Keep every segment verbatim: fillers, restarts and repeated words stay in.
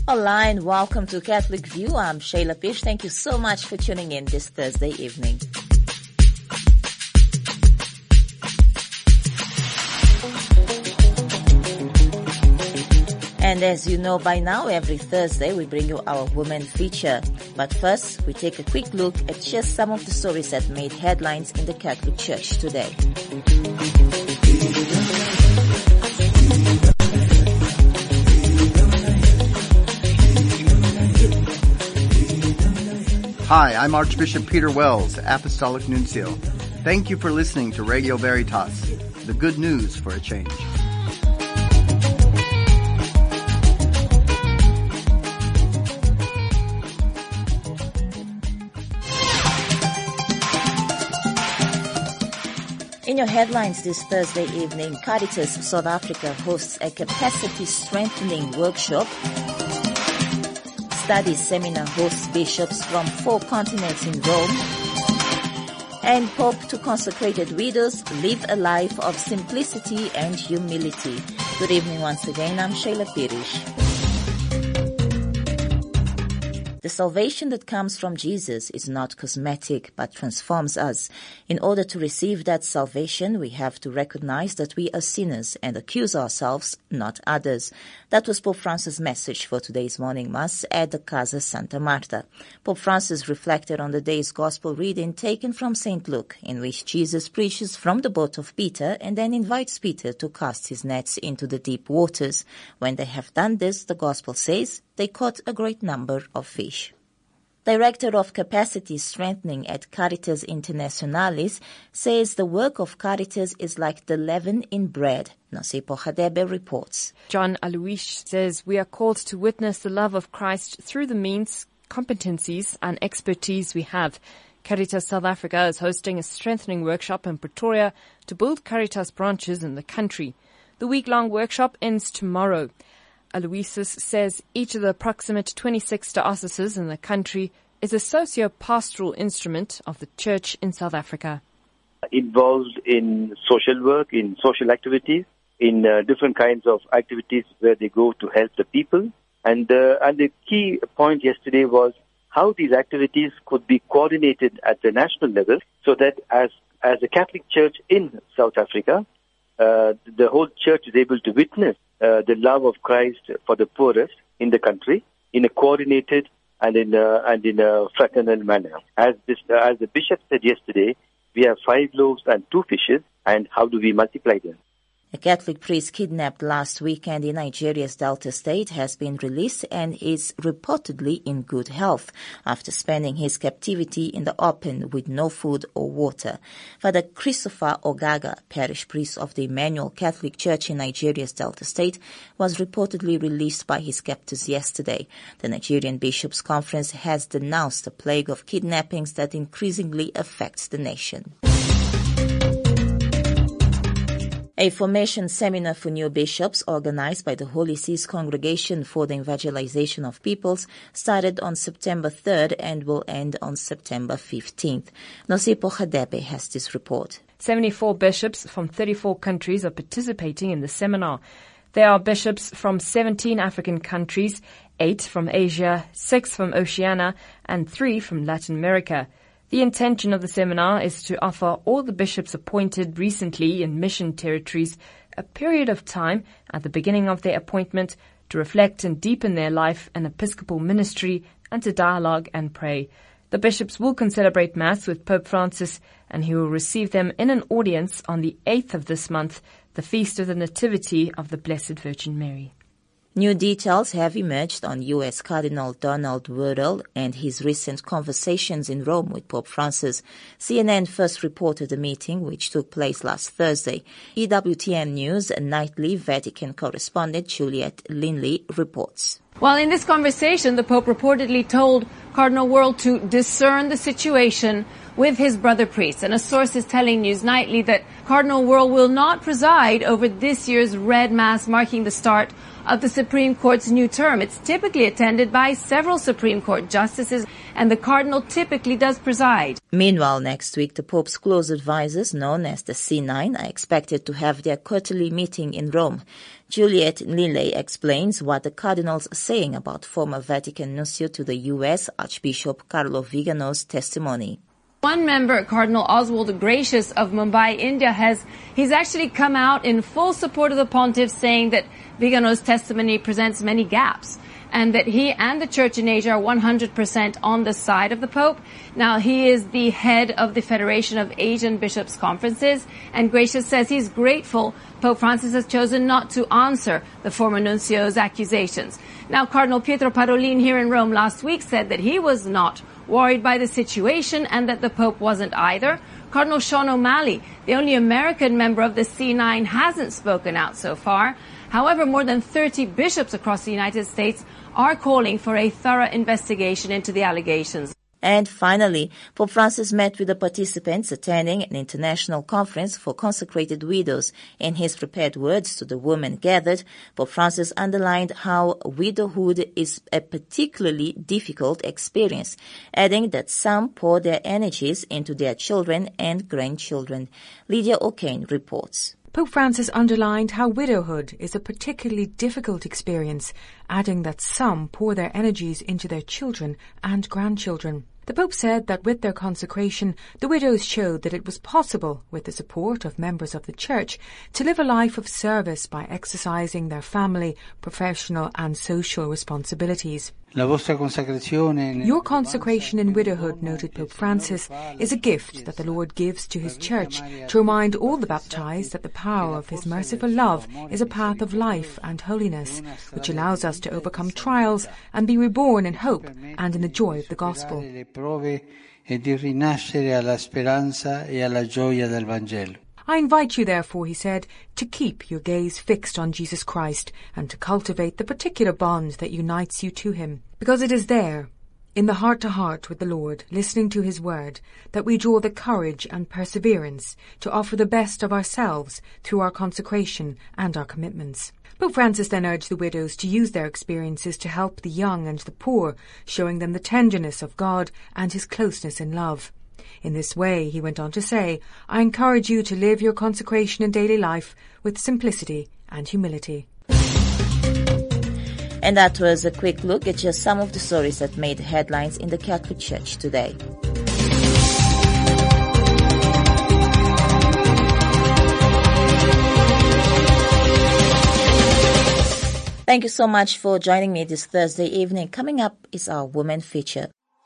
Online, welcome to Catholic View. I'm Shayla Pish. Thank you so much for tuning in this Thursday evening. And as you know by now, every Thursday we bring you our Women Feature. But first, we take a quick look at just some of the stories that made headlines in the Catholic Church today. Hi, I'm Archbishop Peter Wells, Apostolic Nuncio. Thank you for listening to Radio Veritas, the good news for a change. In your headlines this Thursday evening, Caritas South Africa hosts a capacity strengthening workshop. Study seminar hosts bishops from four continents in Rome. And Pope to consecrated widows live a life of simplicity and humility. Good evening once again, I'm Shayla Pirish. The salvation that comes from Jesus is not cosmetic, but transforms us. In order to receive that salvation, we have to recognize that we are sinners and accuse ourselves, not others. That was Pope Francis' message for today's morning Mass at the Casa Santa Marta. Pope Francis reflected on the day's gospel reading taken from Saint Luke, in which Jesus preaches from the boat of Peter and then invites Peter to cast his nets into the deep waters. When they have done this, the gospel says, they caught a great number of fish. Director of Capacity Strengthening at Caritas Internationalis says the work of Caritas is like the leaven in bread. Nosipo Hadebe reports. John Alois says we are called to witness the love of Christ through the means, competencies and expertise we have. Caritas South Africa is hosting a strengthening workshop in Pretoria to build Caritas branches in the country. The week-long workshop ends tomorrow. Aloysius says each of the approximate twenty-six dioceses in the country is a socio-pastoral instrument of the Church in South Africa. Involved in social work, in social activities, in uh, different kinds of activities where they go to help the people. And, uh, and the key point yesterday was how these activities could be coordinated at the national level so that as, as a Catholic Church in South Africa, uh, the whole Church is able to witness Uh, the love of Christ for the poorest in the country in a coordinated and in a, and in a fraternal manner. As this, uh, as the bishop said yesterday, we have five loaves and two fishes, and how do we multiply them? A Catholic priest kidnapped last weekend in Nigeria's Delta State has been released and is reportedly in good health after spending his captivity in the open with no food or water. Father Christopher Ogaga, parish priest of the Emmanuel Catholic Church in Nigeria's Delta State, was reportedly released by his captors yesterday. The Nigerian Bishops' Conference has denounced the plague of kidnappings that increasingly affects the nation. A formation seminar for new bishops organized by the Holy See's Congregation for the Evangelization of Peoples started on September third and will end on September fifteenth. Nosipo Hadebe has this report. seventy-four bishops from thirty-four countries are participating in the seminar. There are bishops from seventeen African countries, eight from Asia, six from Oceania, and three from Latin America. The intention of the seminar is to offer all the bishops appointed recently in mission territories a period of time at the beginning of their appointment to reflect and deepen their life and episcopal ministry and to dialogue and pray. The bishops will concelebrate Mass with Pope Francis, and he will receive them in an audience on the eighth of this month, the Feast of the Nativity of the Blessed Virgin Mary. New details have emerged on U S Cardinal Donald Wuerl and his recent conversations in Rome with Pope Francis. C N N first reported the meeting, which took place last Thursday. E W T N News nightly Vatican correspondent Juliet Linley reports. Well, in this conversation, the Pope reportedly told Cardinal Wuerl to discern the situation with his brother priests. And a source is telling News Nightly that Cardinal Wuerl will not preside over this year's Red Mass marking the start of the Supreme Court's new term. It's typically attended by several Supreme Court justices, and the Cardinal typically does preside. Meanwhile, next week, the Pope's close advisors, known as the C nine, are expected to have their quarterly meeting in Rome. Juliet Lilley explains what the cardinals are saying about former Vatican nuncio to the U S, Archbishop Carlo Vigano's testimony. One member, Cardinal Oswald Gracious of Mumbai, India, has he's actually come out in full support of the pontiff, saying that Vigano's testimony presents many gaps and that he and the Church in Asia are one hundred percent on the side of the Pope. Now, he is the head of the Federation of Asian Bishops' Conferences, and Gracious says he's grateful Pope Francis has chosen not to answer the former nuncio's accusations. Now, Cardinal Pietro Parolin here in Rome last week said that he was not worried by the situation and that the Pope wasn't either. Cardinal Sean O'Malley, the only American member of the C nine, hasn't spoken out so far. However, more than thirty bishops across the United States are calling for a thorough investigation into the allegations. And finally, Pope Francis met with the participants attending an international conference for consecrated widows. In his prepared words to the women gathered, Pope Francis underlined how widowhood is a particularly difficult experience, adding that some pour their energies into their children and grandchildren. Lydia O'Kane reports. Pope Francis underlined how widowhood is a particularly difficult experience, adding that some pour their energies into their children and grandchildren. The Pope said that with their consecration, the widows showed that it was possible, with the support of members of the Church, to live a life of service by exercising their family, professional and social responsibilities. Your consecration in widowhood, noted Pope Francis, is a gift that the Lord gives to His Church to remind all the baptized that the power of His merciful love is a path of life and holiness, which allows us to overcome trials and be reborn in hope and in the joy of the gospel. I invite you, therefore, he said, to keep your gaze fixed on Jesus Christ and to cultivate the particular bond that unites you to Him. Because it is there, in the heart-to-heart with the Lord, listening to His word, that we draw the courage and perseverance to offer the best of ourselves through our consecration and our commitments. Pope Francis then urged the widows to use their experiences to help the young and the poor, showing them the tenderness of God and His closeness in love. In this way, he went on to say, I encourage you to live your consecration in daily life with simplicity and humility. And that was a quick look at just some of the stories that made headlines in the Catholic Church today. Thank you so much for joining me this Thursday evening. Coming up is our Women Feature.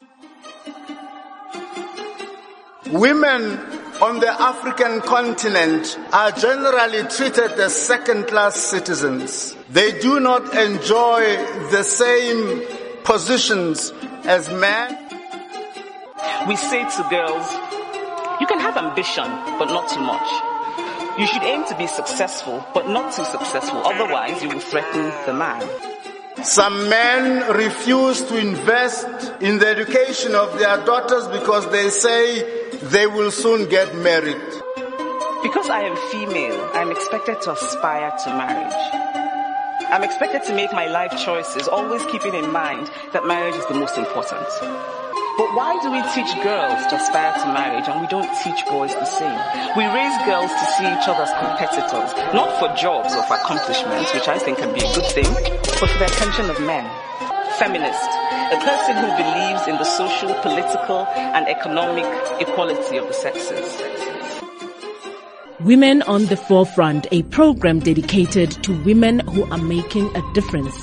Women on the African continent are generally treated as second-class citizens. They do not enjoy the same positions as men. We say to girls, you can have ambition, but not too much. You should aim to be successful, but not too successful. Otherwise, you will threaten the man. Some men refuse to invest in the education of their daughters because they say they will soon get married. Because I am female, I'm expected to aspire to marriage. I'm expected to make my life choices, always keeping in mind that marriage is the most important. But why do we teach girls to aspire to marriage and we don't teach boys the same? We raise girls to see each other as competitors, not for jobs or for accomplishments, which I think can be a good thing, but for the attention of men. Feminist, a person who believes in the social, political, and economic equality of the sexes. Women on the Forefront, a program dedicated to women who are making a difference.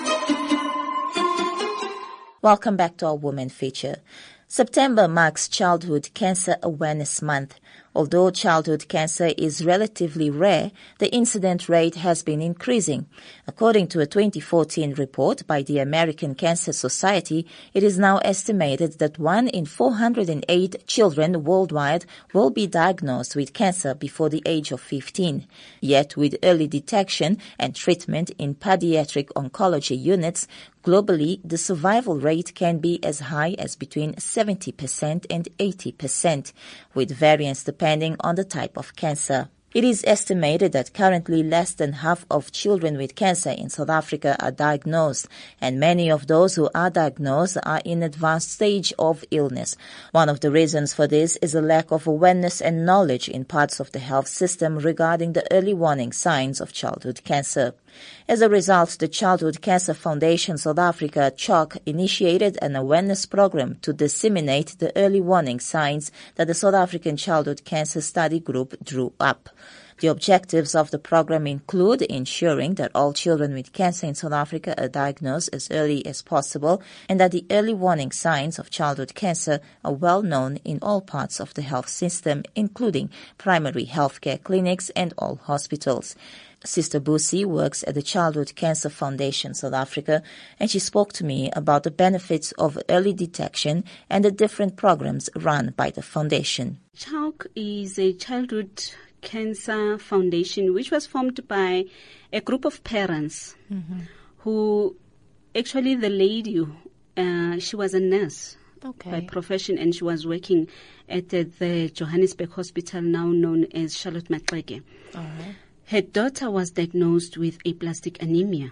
Welcome back to our Women Feature. September marks Childhood Cancer Awareness Month. Although childhood cancer is relatively rare, the incident rate has been increasing. According to a twenty fourteen report by the American Cancer Society, it is now estimated that one in four hundred eight children worldwide will be diagnosed with cancer before the age of fifteen. Yet, with early detection and treatment in pediatric oncology units, globally, the survival rate can be as high as between seventy percent and eighty percent, with variance depending on the type of cancer. It is estimated that currently less than half of children with cancer in South Africa are diagnosed, and many of those who are diagnosed are in advanced stage of illness. One of the reasons for this is a lack of awareness and knowledge in parts of the health system regarding the early warning signs of childhood cancer. As a result, the Childhood Cancer Foundation South Africa, CHOC, initiated an awareness program to disseminate the early warning signs that the South African Childhood Cancer Study Group drew up. The objectives of the program include ensuring that all children with cancer in South Africa are diagnosed as early as possible and that the early warning signs of childhood cancer are well known in all parts of the health system, including primary healthcare clinics and all hospitals. Sister Busi works at the Childhood Cancer Foundation South Africa, and she spoke to me about the benefits of early detection and the different programs run by the foundation. CHOC is a childhood cancer foundation which was formed by a group of parents mm-hmm. who actually the lady, uh, she was a nurse okay. by profession, and she was working at the, the Johannesburg hospital now known as Charlotte Maxeke. Uh-huh. Her daughter was diagnosed with aplastic anemia,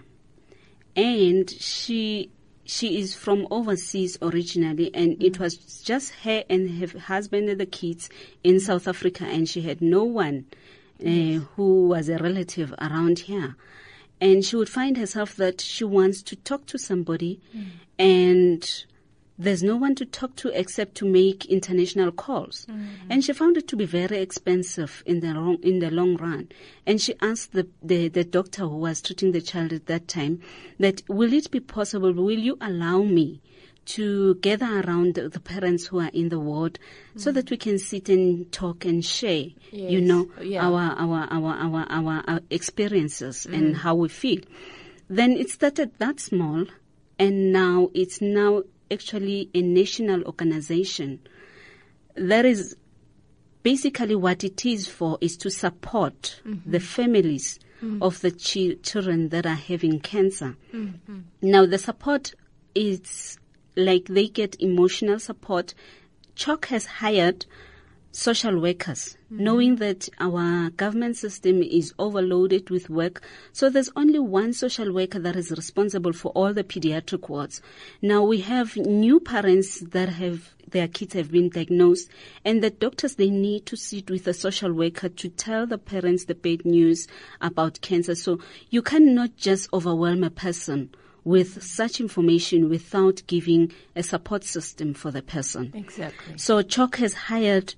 and she she is from overseas originally, and mm-hmm. it was just her and her husband and the kids in South Africa, and she had no one uh, yes. who was a relative around here. And she would find herself that she wants to talk to somebody, mm. and there's no one to talk to except to make international calls. Mm-hmm. And she found it to be very expensive in the long, in the long run. And she asked the, the, the doctor who was treating the child at that time that, will it be possible, will you allow me to gather around the, the parents who are in the ward mm-hmm. so that we can sit and talk and share, yes. you know, yeah. our, our, our, our, our, our experiences mm. and how we feel. Then it started that small, and now it's now actually a national organization. That is basically what it is for, is to support mm-hmm. the families mm-hmm. of the chi- children that are having cancer. Mm-hmm. Now the support is like they get emotional support. CHOC has hired social workers, mm-hmm. knowing that our government system is overloaded with work. So there's only one social worker that is responsible for all the pediatric wards. Now we have new parents that have, their kids have been diagnosed, and the doctors, they need to sit with a social worker to tell the parents the bad news about cancer. So you cannot just overwhelm a person with such information without giving a support system for the person. Exactly. So CHOC has hired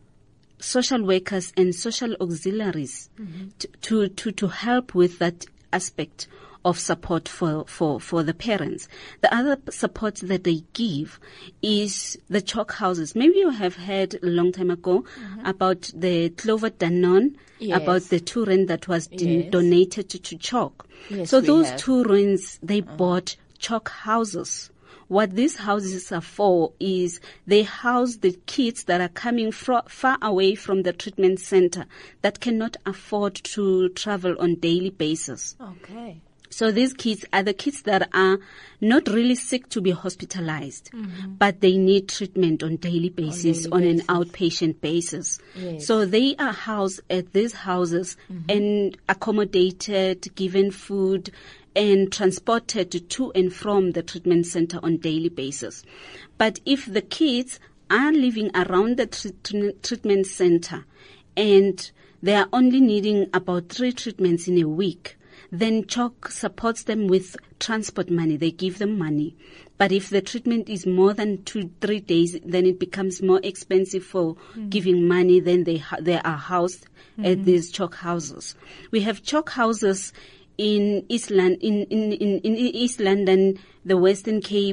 social workers and social auxiliaries mm-hmm. to, to, to, to help with that aspect of support for, for, for the parents. The other support that they give is the CHOC houses. Maybe you have heard a long time ago mm-hmm. about the Clover Danone, yes. about the two rand that was yes. donated to, to CHOC. Yes, so those have. two rands, they uh-huh. bought CHOC houses. What these houses are for is they house the kids that are coming fro- far away from the treatment center that cannot afford to travel on daily basis. Okay. So these kids are the kids that are not really sick to be hospitalized, mm-hmm. but they need treatment on daily basis, on, daily on basis. an outpatient basis. Yes. So they are housed at these houses mm-hmm. and accommodated, given food, and transported to and from the treatment center on daily basis. But if the kids are living around the tre- treatment center and they are only needing about three treatments in a week, then CHOC supports them with transport money. They give them money. But if the treatment is more than two, three days, then it becomes more expensive for mm-hmm. giving money. Then they ha- they are housed mm-hmm. at these CHOC houses. We have CHOC houses in East, Lon- in, in, in, in East London, the Western Cape.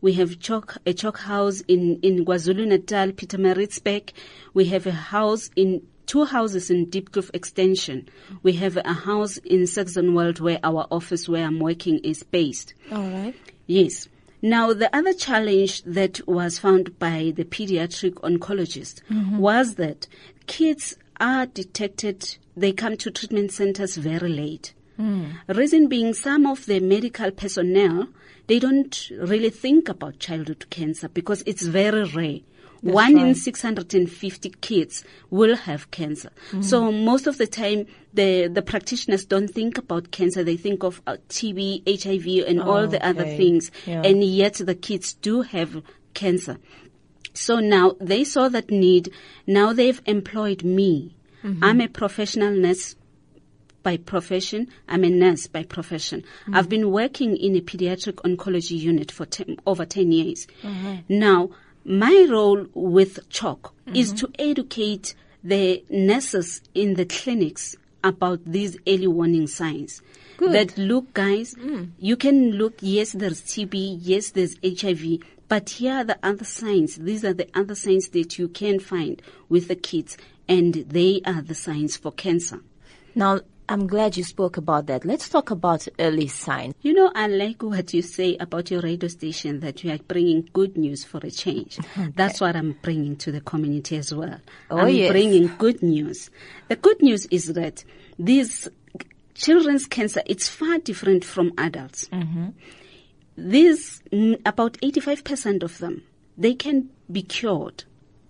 We have Chok, a Chok house in, in KwaZulu-Natal, Pietermaritzburg. We have a house in, two houses in Diepkloof Extension. We have a house in Saxonwold where our office where I'm working is based. All right. Yes. Now, the other challenge that was found by the pediatric oncologist mm-hmm. was that kids are detected, they come to treatment centers very late. Mm. Reason being, some of the medical personnel, they don't really think about childhood cancer because it's very rare. That's One right. in six hundred fifty kids will have cancer. Mm. So most of the time, the, the practitioners don't think about cancer. They think of uh, T B, H I V, and oh, all the okay. other things. Yeah. And yet the kids do have cancer. So now they saw that need. Now they've employed me. Mm-hmm. I'm a professional nurse by profession. I'm a nurse by profession. Mm-hmm. I've been working in a pediatric oncology unit for ten, over ten years. Mm-hmm. Now, my role with Chok mm-hmm. is to educate the nurses in the clinics about these early warning signs. Good. That look, guys, mm. you can look, yes, there's T B, yes, there's H I V, but here are the other signs. These are the other signs that you can find with the kids, and they are the signs for cancer. Now, I'm glad you spoke about that. Let's talk about early signs. You know, I like what you say about your radio station, that you are bringing good news for a change. Okay. That's what I'm bringing to the community as well. Oh, I'm yes. bringing good news. The good news is that this children's cancer, it's far different from adults. Mm-hmm. These, mm, about eighty-five percent of them, they can be cured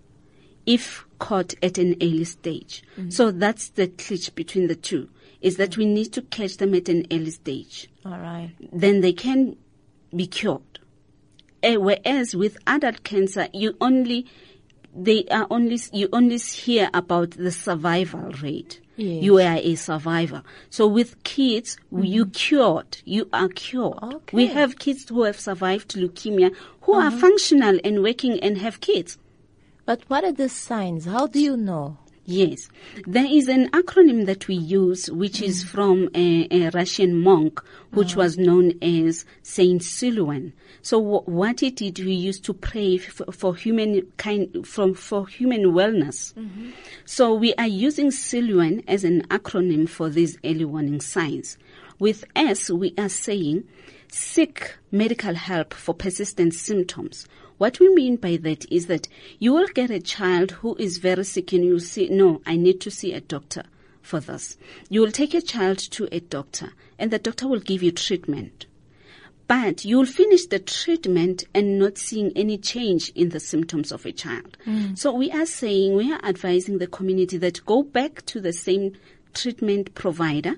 if caught at an early stage. Mm-hmm. So that's the glitch between the two, is that we need to catch them at an early stage. All right. Then they can be cured. Uh, whereas with adult cancer, you only, they are only, you only hear about the survival rate. Yes. You are a survivor. So with kids, mm-hmm. you cured. You are cured. Okay. We have kids who have survived leukemia who uh-huh. are functional and working and have kids. But what are the signs? How do you know? Yes. There is an acronym that we use, which mm. is from a, a Russian monk, which oh. was known as Saint Siluan. So w- what it did, we used to pray for, for human kind, from, for human wellness. Mm-hmm. So we are using Siluan as an acronym for these early warning signs. With S, we are saying, seek medical help for persistent symptoms. What we mean by that is that you will get a child who is very sick and you'll say, no, I need to see a doctor for this. You will take a child to a doctor and the doctor will give you treatment. But you'll finish the treatment and not seeing any change in the symptoms of a child. Mm. So we are saying, we are advising the community that go back to the same treatment provider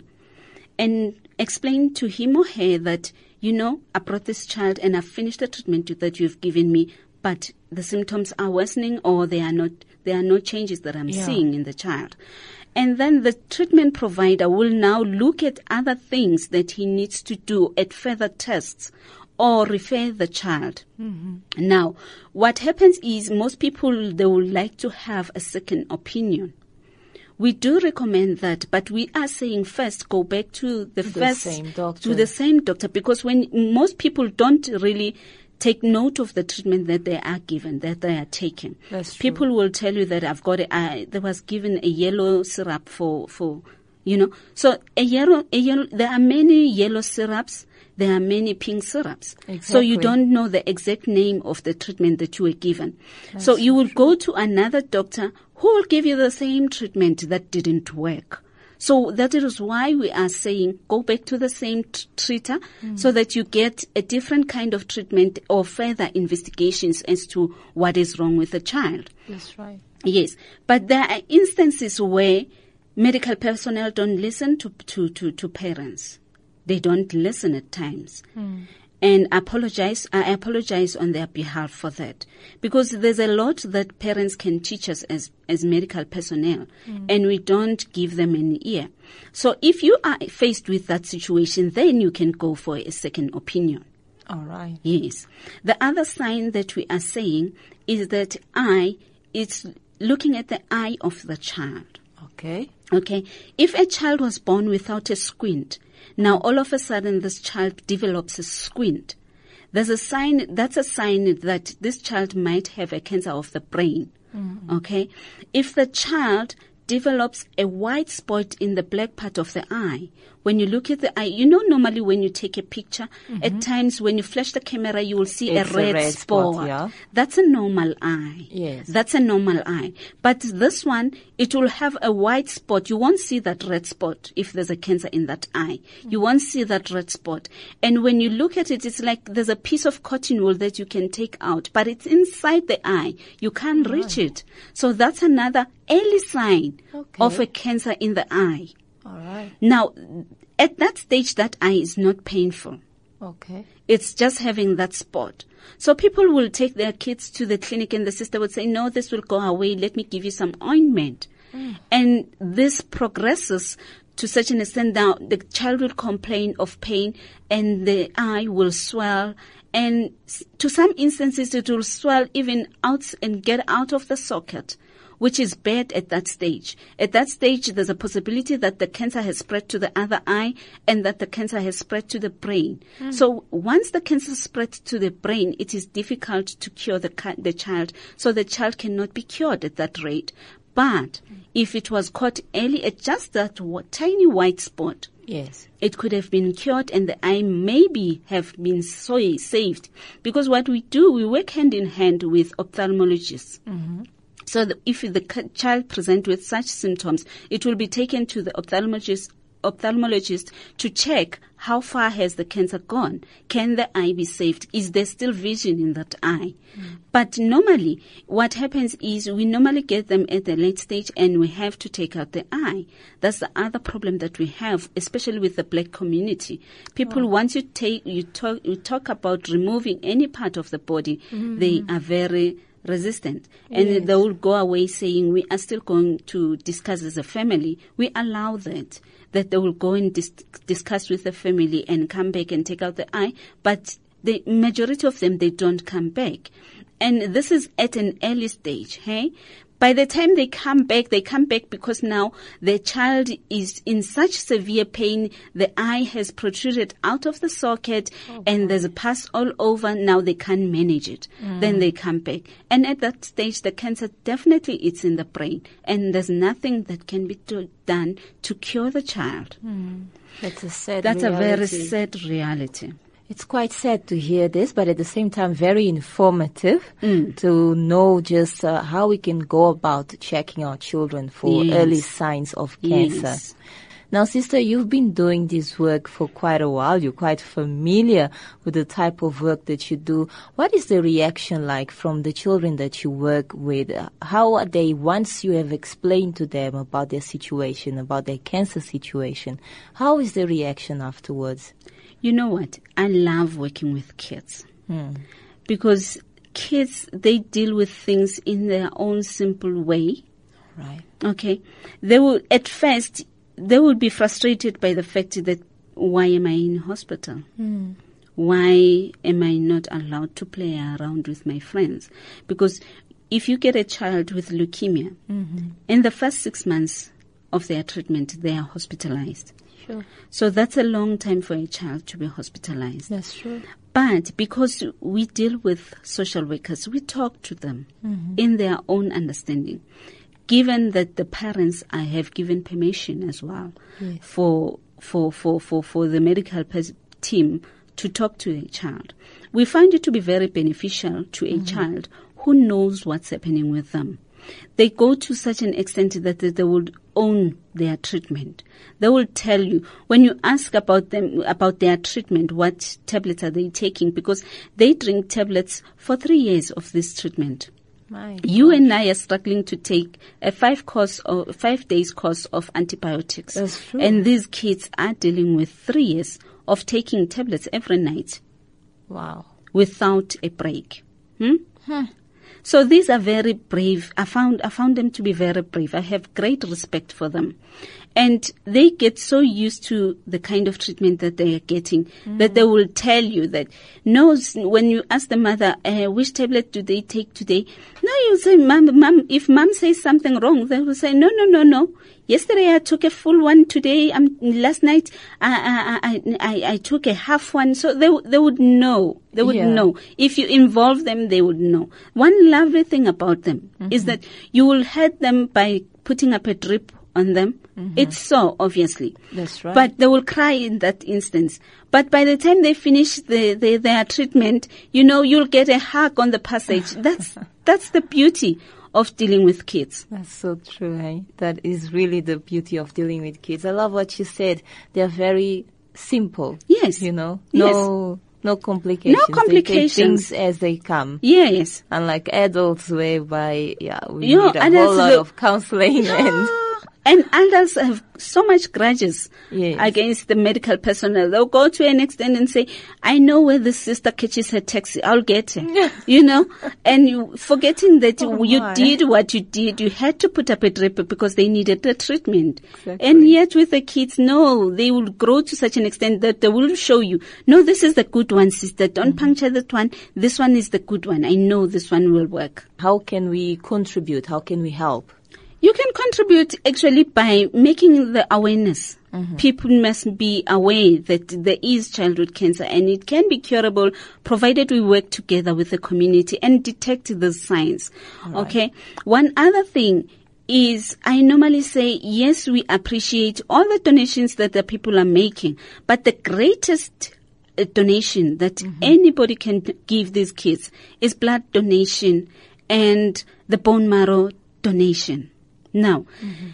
and explain to him or her that, you know, I brought this child and I've finished the treatment that you've given me, but the symptoms are worsening or they are not, there are no changes that I'm yeah. seeing in the child. And then the treatment provider will now look at other things that he needs to do at further tests or refer the child. Mm-hmm. Now, what happens is most people, they would like to have a second opinion. We do recommend that, but we are saying first go back to the, the first, same doctor. to the same doctor, because when most people don't really take note of the treatment that they are given, that they are taking. That's true. People will tell you that I've got a, I, there was given a yellow syrup for, for, you know, so a yellow, a yellow, there are many yellow syrups. There are many pink syrups. Exactly. So you don't know the exact name of the treatment that you were given. That's so you will true. go to another doctor who will give you the same treatment that didn't work. So that is why we are saying go back to the same t- treater mm. so that you get a different kind of treatment or further investigations as to what is wrong with the child. That's right. Yes. But there are instances where medical personnel don't listen to, to, to, to parents. They don't listen at times. Mm. And apologize, I apologize on their behalf for that. Because there's a lot that parents can teach us as, as medical personnel, mm. and we don't give them an ear. So if you are faced with that situation, then you can go for a second opinion. All right. Yes. The other sign that we are saying is that eye, it's looking at the eye of the child. Okay. Okay. If a child was born without a squint, now all of a sudden this child develops a squint, there's a sign, that's a sign that this child might have a cancer of the brain. Mm-hmm. Okay? If the child develops a white spot in the black part of the eye, when you look at the eye, you know, normally when you take a picture, mm-hmm. at times when you flash the camera, you will see it's a red, a red spot. spot yeah. That's a normal eye. Yes. That's a normal eye. But this one, it will have a white spot. You won't see that red spot if there's a cancer in that eye. Mm-hmm. You won't see that red spot. And when you look at it, it's like there's a piece of cotton wool that you can take out, but it's inside the eye. You can't mm-hmm. reach it. So that's another early sign okay. of a cancer in the eye. All right. Now, at that stage, that eye is not painful. Okay. It's just having that spot. So people will take their kids to the clinic and the sister would say, no, this will go away. Let me give you some ointment. Mm. And this progresses to such an extent now the child will complain of pain and the eye will swell. And to some instances, it will swell even out and get out of the socket, which is bad at that stage. At that stage, there's a possibility that the cancer has spread to the other eye and that the cancer has spread to the brain. Mm. So once the cancer spreads to the brain, it is difficult to cure the, the child. So the child cannot be cured at that rate. But if it was caught early at just that tiny white spot, yes, it could have been cured and the eye maybe have been so saved. Because what we do, we work hand in hand with ophthalmologists. Mm-hmm. So that if the child presents with such symptoms, it will be taken to the ophthalmologist, ophthalmologist to check how far has the cancer gone. Can the eye be saved? Is there still vision in that eye? Mm. But normally, what happens is we normally get them at the late stage and we have to take out the eye. That's the other problem that we have, especially with the black community. People, oh. once you take, you talk, you talk about removing any part of the body, mm-hmm. they are very resistant. And yes. they will go away saying, we are still going to discuss as a family. We allow that, that they will go and dis- discuss with the family and come back and take out the eye. But the majority of them, they don't come back. And this is at an early stage, hey? By the time they come back, they come back because now the child is in such severe pain. The eye has protruded out of the socket oh, and there's a pus all over. Now they can't manage it. Mm. Then they come back. And at that stage, the cancer definitely is in the brain and there's nothing that can be do- done to cure the child. Mm. That's a sad That's reality. a very sad reality. It's quite sad to hear this, but at the same time very informative mm. to know just uh, how we can go about checking our children for yes. early signs of cancer. Yes. Now, sister, you've been doing this work for quite a while. You're quite familiar with the type of work that you do. What is the reaction like from the children that you work with? How are they, once you have explained to them about their situation, about their cancer situation, how is the reaction afterwards? You know what? I love working with kids hmm. because kids, they deal with things in their own simple way. Right. Okay. They will, at first, they will be frustrated by the fact that why am I in hospital? Hmm. Why am I not allowed to play around with my friends? Because if you get a child with leukemia, mm-hmm. in the first six months of their treatment, they are hospitalized. Sure. So that's a long time for a child to be hospitalized. That's true. But because we deal with social workers, we talk to them mm-hmm. in their own understanding. Given that the parents I have given permission as well yes. for, for, for, for, for the medical pers- team to talk to a child, we find it to be very beneficial to a mm-hmm. child who knows what's happening with them. They go to such an extent that they would own their treatment. They will tell you when you ask about them, about their treatment, what tablets are they taking, because they drink tablets for three years of this treatment. My you gosh. and I are struggling to take a five course or five days course of antibiotics. That's true. And these kids are dealing with three years of taking tablets every night. Wow. Without a break. Hmm? Huh. So these are very brave. I found, I found them to be very brave. I have great respect for them. And they get so used to the kind of treatment that they are getting mm. that they will tell you that, no, when you ask the mother, uh, which tablet do they take today? No, you say, mom, mom, if mom says something wrong, they will say, no, no, no, no. Yesterday I took a full one. Today, um, last night I, I, I, I took a half one. So they, they would know. They would Yeah. know. If you involve them, they would know. One lovely thing about them Mm-hmm. is that you will hurt them by putting up a drip on them. It's so, obviously. That's right. But they will cry in that instance. But by the time they finish the, the, their treatment, you know, you'll get a hug on the passage. That's, that's the beauty of dealing with kids. That's so true, eh? That is really the beauty of dealing with kids. I love what you said. They're very simple. Yes. You know? Yes. No, no complications. No complications. They take things as they come. Yes. Unlike adults whereby, yeah, we You know, need a adults whole lot look- of counseling and... And adults have so much grudges Yes. against the medical personnel. They'll go to an extent and say, I know where the sister catches her taxi. I'll get her. You know? And you, forgetting that Oh you my. did what you did. You had to put up a drip because they needed the treatment. Exactly. And yet with the kids, no, they will grow to such an extent that they will show you, no, this is the good one, sister. Don't Mm-hmm. puncture that one. This one is the good one. I know this one will work. How can we contribute? How can we help? You can contribute actually by making the awareness. Mm-hmm. People must be aware that there is childhood cancer and it can be curable provided we work together with the community and detect the signs. Okay. One other thing is I normally say, yes, we appreciate all the donations that the people are making, but the greatest uh, donation that anybody can give these kids is blood donation and the bone marrow donation. Now,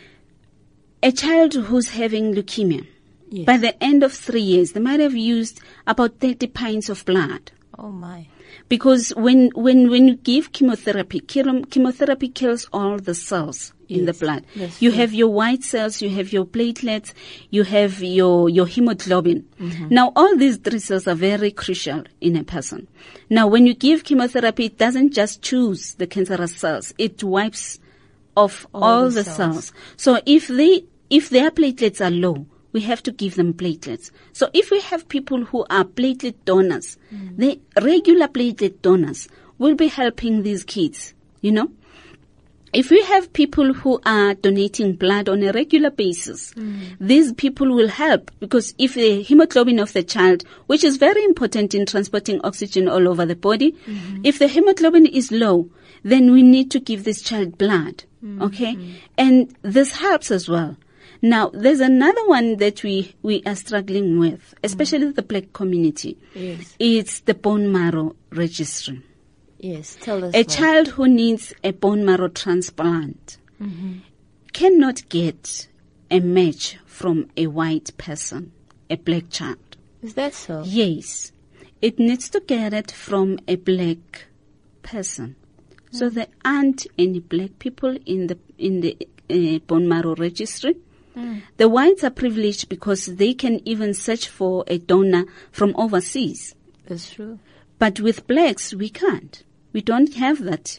a child who's having leukemia, Yes. by the end of three years, they might have used about thirty pints of blood. Oh my. Because when, when, when you give chemotherapy, chemo- chemotherapy kills all the cells in the Yes, blood. that's You true. have your white cells, you have your platelets, you have your, your hemoglobin. Mm-hmm. Now, all these three cells are very crucial in a person. Now, when you give chemotherapy, it doesn't just choose the cancerous cells. It wipes off all, All the, the cells. cells. So if they, if their platelets are low, we have to give them platelets. So if we have people who are platelet donors, the regular platelet donors will be helping these kids, you know. If we have people who are donating blood on a regular basis, these people will help because if the hemoglobin of the child, which is very important in transporting oxygen all over the body, if the hemoglobin is low, then we need to give this child blood. Okay? And this helps as well. Now, there's another one that we, we are struggling with, especially the black community. Yes. It's the bone marrow registry. Yes. Tell us A more. child who needs a bone marrow transplant cannot get a match from a white person, a black child. Is that so? Yes. It needs to get it from a black person. So there aren't any black people in the in the uh, bone marrow registry. The whites are privileged because they can even search for a donor from overseas. That's true. But with blacks, we can't. We don't have that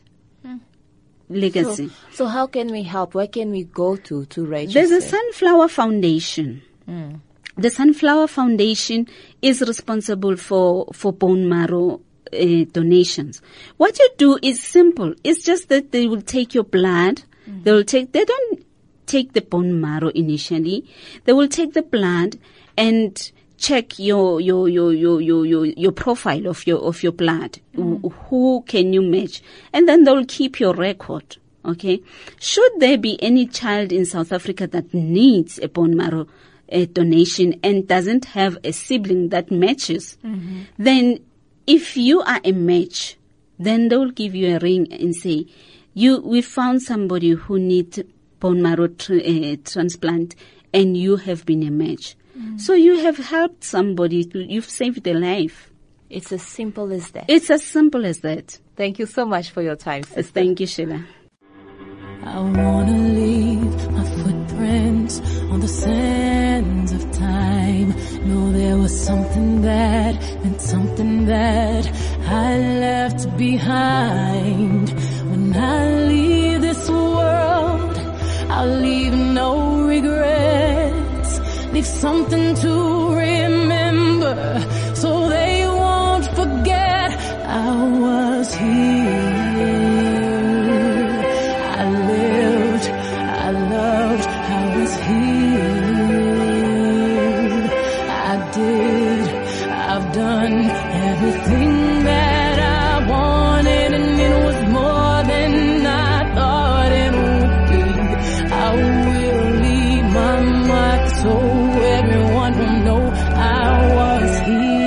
legacy. So, so how can we help? Where can we go to to register? There's a Sunflower Foundation. The Sunflower Foundation is responsible for, for bone marrow uh, donations. What you do is simple. It's just that they will take your blood. They will take, they don't take the bone marrow initially. They will take the blood and check your, your, your, your, your, your, your profile of your, of your blood. Who, who can you match? And then they will keep your record. Okay. Should there be any child in South Africa that needs a bone marrow a donation and doesn't have a sibling that matches, then if you are a match, then they will give you a ring and say, you, we found somebody who needs bone marrow tra- uh, transplant and you have been a match. So you have helped somebody, to, you've saved a life. It's as simple as that. It's as simple as that. Thank you so much for your time, sister. Thank you, Sheila. I wanna leave my footprints on the sands of time. Know there was something that meant something that I left behind. When I leave this world, I'll leave no regrets. Leave something to remember so they won't forget I was here. I lived, I loved, I was done everything that I wanted, and it was more than I thought it would be. I will leave my mark so everyone will know I was here.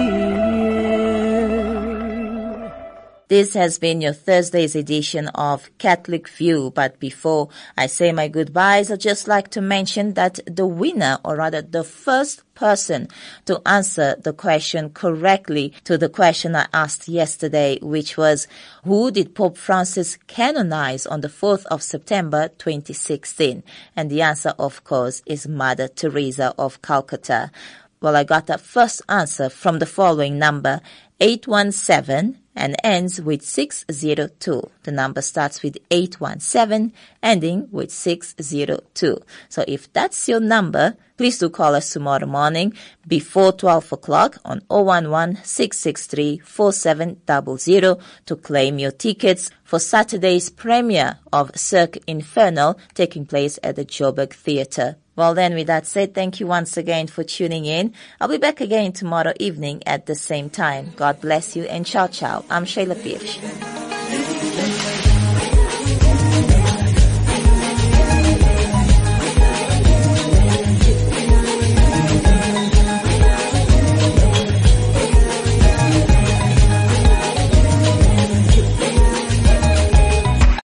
This has been your Thursday's edition of Catholic View, but before I say my goodbyes, I'd just like to mention that the winner, or rather the first person to answer the question correctly to the question I asked yesterday, which was, who did Pope Francis canonize on the fourth of September twenty sixteen? And the answer, of course, is Mother Teresa of Calcutta. Well, I got that first answer from the following number, eight one seven, and ends with six zero two. The number starts with eight one seven, ending with six zero two. So if that's your number, please do call us tomorrow morning before twelve o'clock on zero one one, six six three, four seven zero zero to claim your tickets for Saturday's premiere of Cirque Infernal taking place at the Joburg Theatre. Well then, with that said, thank you once again for tuning in. I'll be back again tomorrow evening at the same time. God bless you and ciao ciao. I'm Shayla Pierce.